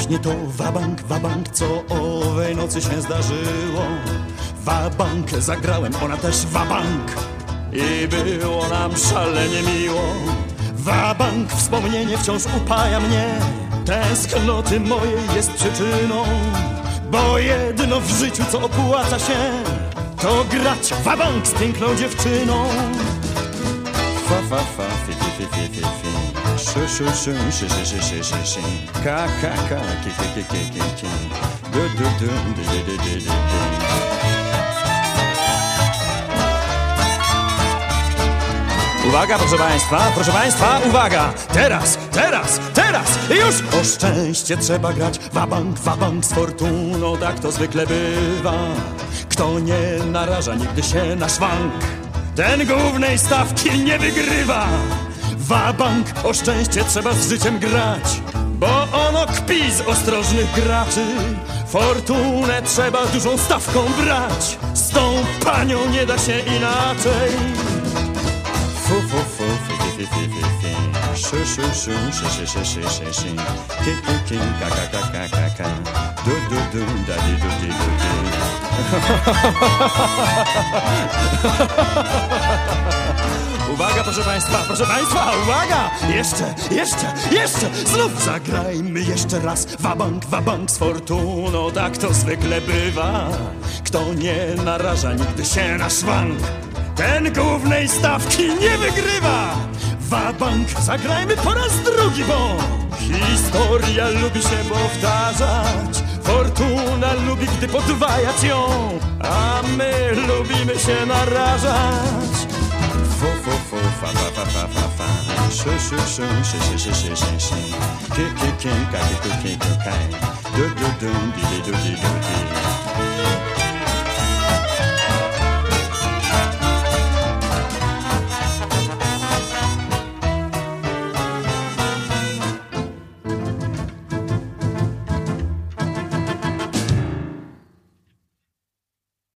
właśnie to wabank, co owej nocy się zdarzyło. Wabank zagrałem, ona też wabank i było nam szalenie miło. Wabank, wspomnienie wciąż upaja mnie, tęsknoty mojej jest przyczyną. Bo jedno w życiu, co opłaca się, to grać wabank z piękną dziewczyną. Fa, fa, fa, fi, fi, fi, fi, fi, fi. Szu, szu, szu, szy, szy, szy, szy, szy, szy. Ka, ka, ka, ki, ki, ki, ki, ki, ki. Du, du, du, du, du, du, du, du. Uwaga, proszę państwa, uwaga! Teraz, już! O szczęście trzeba grać, wabank z fortuną, tak to zwykle bywa. Kto nie naraża nigdy się na szwank, ten głównej stawki nie wygrywa. Wabank, o szczęście trzeba z życiem grać, bo ono kpi z ostrożnych graczy. Fortunę trzeba dużą stawką brać, z tą panią nie da się inaczej. Fu, fu, fu, fi, fi, fi, fi, fi. Szu, szu, szu, szy, szy, szy, szy, szy, szy. Ki, ki, ki, ka, ka, ka, ka, ka, ka. Du, du, du, da, di, du, di, du, di. Uwaga, proszę państwa, uwaga! Jeszcze! Znów zagrajmy jeszcze raz. Wabank z fortuną, tak to zwykle bywa. Kto nie naraża nigdy się na szwank, ten głównej stawki nie wygrywa. Wabank, zagrajmy po raz drugi, bo historia lubi się powtarzać. Fortuna lubi, gdy podwajać ją, a my lubimy się narażać. Fu, fu, fu, fa, fa, fa, fa, fa, fa. Szu, szu, szu, szy, szy, szy, szy, szy, szy. Ki, ki, ki, ka, ki, ki, ki, ki, ka. Du, du, du, di, di, du, di, du, di.